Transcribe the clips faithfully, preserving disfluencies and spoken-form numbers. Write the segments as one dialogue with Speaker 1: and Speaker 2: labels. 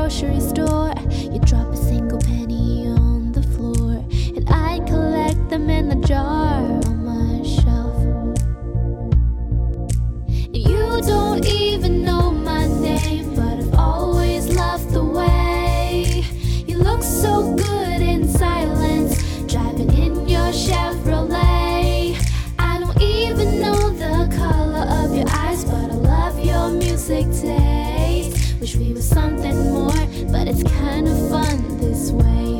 Speaker 1: grocery store. You drop a single penny on the floor, and I collect them in the jar on my shelf. And you don't even know my name, but I've always loved the way you look so good in silence, driving in your Chevrolet. I don't even know the color of your eyes, but I love your music taste. Wish we were something more, but it's kind of fun this way.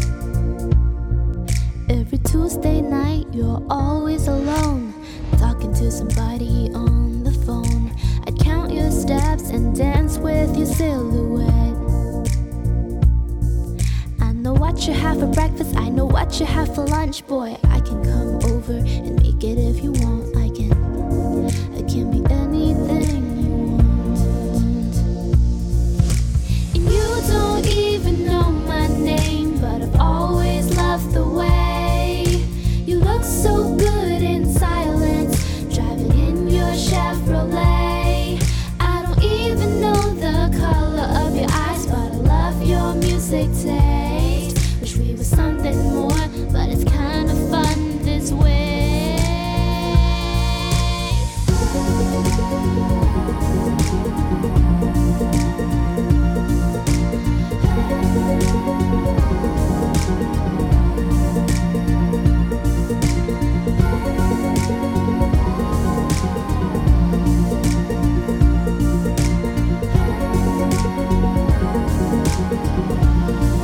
Speaker 1: Every Tuesday night you're always alone, talking to somebody on the phone. I'd count your steps and dance with your silhouette. I know what you have for breakfast, I know what you have for lunch. Boy, I can come over and make it if you want. I can, I can be anything you want. And you don't even know my name, but I've always loved the way you look so good in silence, driving in your Chevrolet. I don't even know the color of your eyes, but I love your music taste. Wish we were something more, but it's kind of fun this way.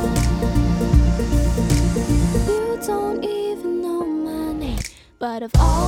Speaker 1: You don't even know my name, but I've always